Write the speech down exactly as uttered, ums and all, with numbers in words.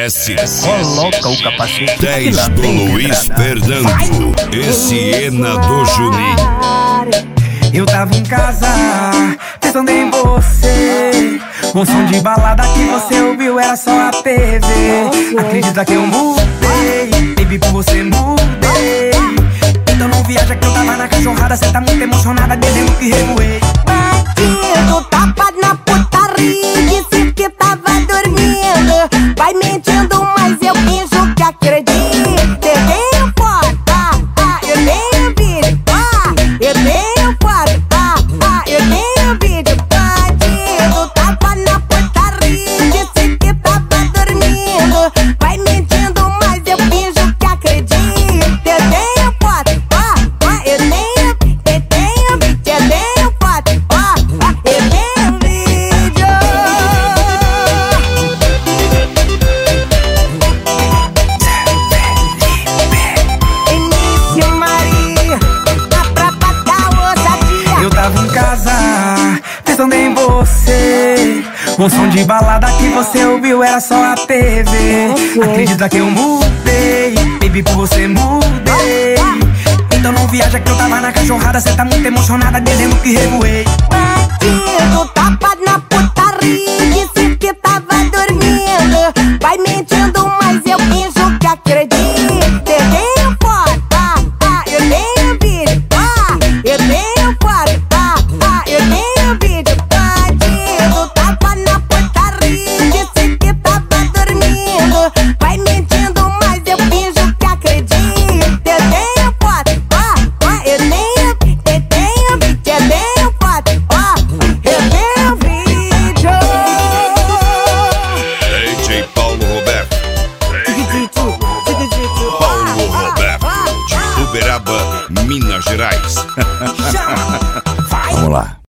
S. Coloca o capacete. dez do Luiz Fernando. Esse Ena do Juninho. Eu tava em casa, pensando em você. Um som de balada que você ouviu era só a T V. Acredita que eu mudei, baby, por você mudei. Então não viaja que eu tava na cachorrada. Cê tá muito emocionada, dizendo que revoei. Bandido, tapa na putaria, disse que tava dormindo. Vai mentindo, mas eu finjo que acredito. Eu tenho foto, ah, ah, eu tenho vídeo, ah, eu tenho foto, ah, ah, eu tenho vídeo. Bandido, tapa na putaria, disse que tava dormindo. Vai mentindo, mas eu finjo que acredito. Eu tenho foto, ah, ah, eu tenho, eu tenho vídeo, eu tenho foto, ah, ah, eu tenho vídeo. Início Maria, a prata da ousadia. Eu tava em casa, pensando em você. Um som de balada que você ouviu era só a T V. Acredita que eu mudei, baby, por você mudei. Então não viaja que eu tava na cachorrada. Cê tá muito emocionada, dizendo que revoei. Bandido, tapa na putaria, disse que tava dormindo. Vai mentindo, mas eu finjo que acredito. Eu tenho foto, ah, ah, eu tenho vídeo, ah, eu tenho foto, ah, ah, eu tenho vídeo. Bandido, tapa na putaria, disse que tava dormindo. Vai mentindo, mas eu finjo que acredito. Eu tenho foto, ah, ah, eu tenho, eu tenho vídeo, eu tenho foto, ah, eu tenho vídeo. D J Paulo Roberto. Paulo Roberto, de Uberaba, Minas Gerais. Vamos lá.